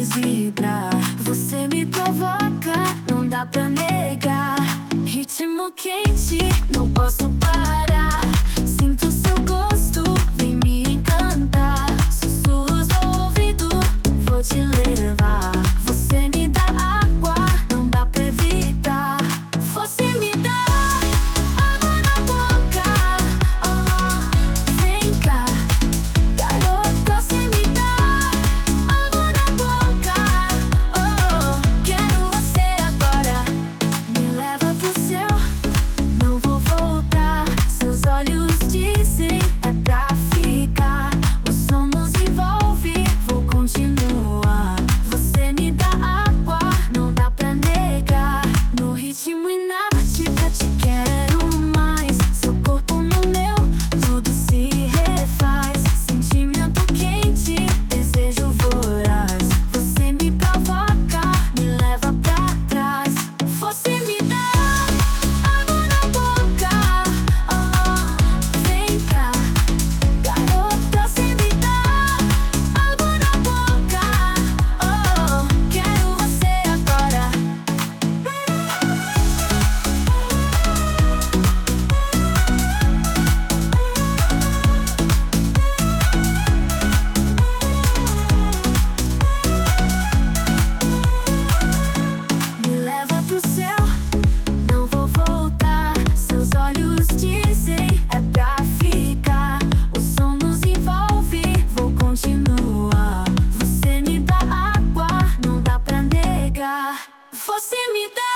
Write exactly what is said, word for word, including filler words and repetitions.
faz vibrar. Você me provoca, não dá pra negar. Ritmo quente, não posso parar. Sinto seu gosto, vem me encantar. Sussurros no ouvido, vou te levar. Você me dá água, não dá pra evitar. Você me dá água na boca, oh, vem cá. Garota, você me dá água na boca, oh, quero você agora. Me leva pro céu, não vou voltar. Seus olhos dizem é pra ficar. O som nos envolve, vou continuar. Você me dá água, não dá pra negar. No ritmo inerte pra te quero mais. Seu corpo no meu, tudo se refaz. Sentimento quente, desejo voraz. Você me provoca, me leva pra trás. Você me dá água na boca, oh, vem cá. Garota, você me dá água na boca, oh, quero você agora. Me leva pro céu, não vou voltar. Seus olhos dizem é pra ficar. O som nos envolve, vou continuar. Você me dá água, não dá pra negar. Você me dá